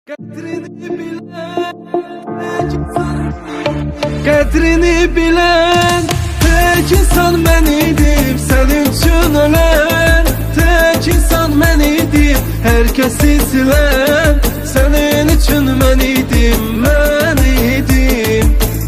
Qədrini bilən tek insan mən idim, sənin üçün ölən tek insan mən idim, hər kəsi silən sənin üçün mən idim, mən idim.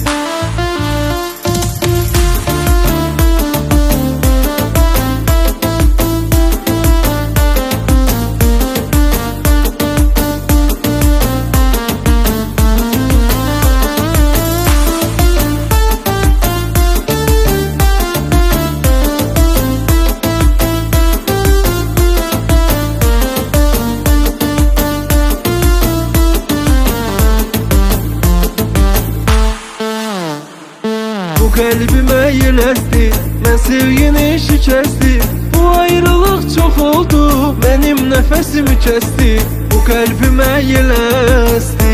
Bu qəlbimə yeləsdi, mən sevgini şikəsti. Bu ayrılıq çox oldu, mənim nəfəsimi kəsti. Bu qəlbimə yeləsdi,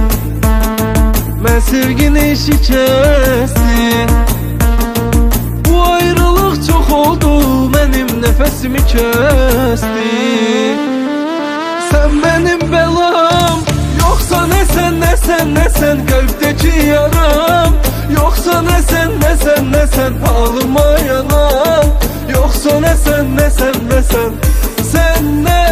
mən sevgini şikəsti. Bu ayrılıq çox oldu, mənim nəfəsimi kəsti. Sən mənim bəlam, yoxsa nəsən, nəsən, nəsən qəlbdəki yaram. Yoxsa nəsən, nəsən, nəsən halıma yanan. Yoxsa nəsən, nəsən, nəsən, sən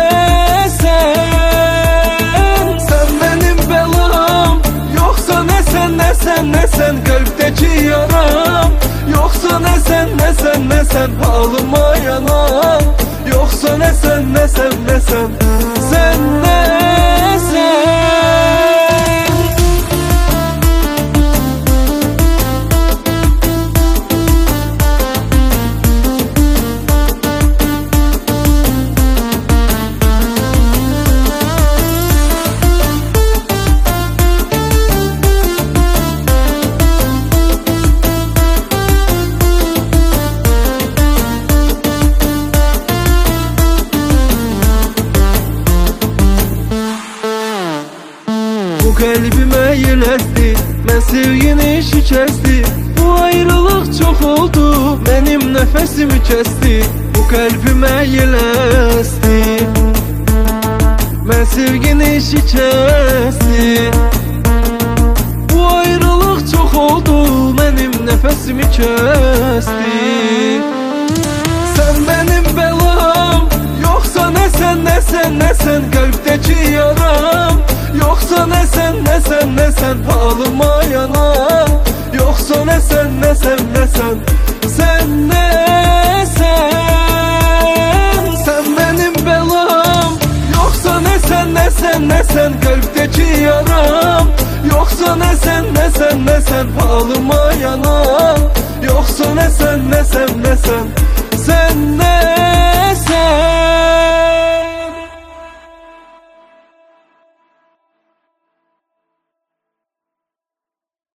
nəsən. Sən mənim bəlam, yoxsa nəsən, nəsən, nəsən qəlbdəki yaram. Yoxsa nəsən, nəsən, nəsən halıma yanan. Yoxsa nəsən, nəsən, nəsən, sən nəsən. Bu qəlbimə yeləsdi, mən sevgini şikəsti. Bu ayrılıq çox oldu, mənim nəfəsimi kəsti. Bu qəlbimə yeləsdi, mən sevgini şikəsti. Bu ayrılıq çox oldu, mənim nəfəsimi kəsti. Sən mənim bəlam, yoxsa nəsən, nəsən, nəsən qəlbdəki yaram. Yoxsa nəsən, nəsən, nəsən halıma yanan. Yoxsa nəsən, nəsən, nəsən, sən nəsən. Sən mənim bəlam, yoxsa nəsən, nəsən, nəsən qəlbdəki yaram. Yoxsa nəsən, nəsən, nəsən halıma yanan. Yoxsa nəsən, nəsən, nəsən, sən nəsən.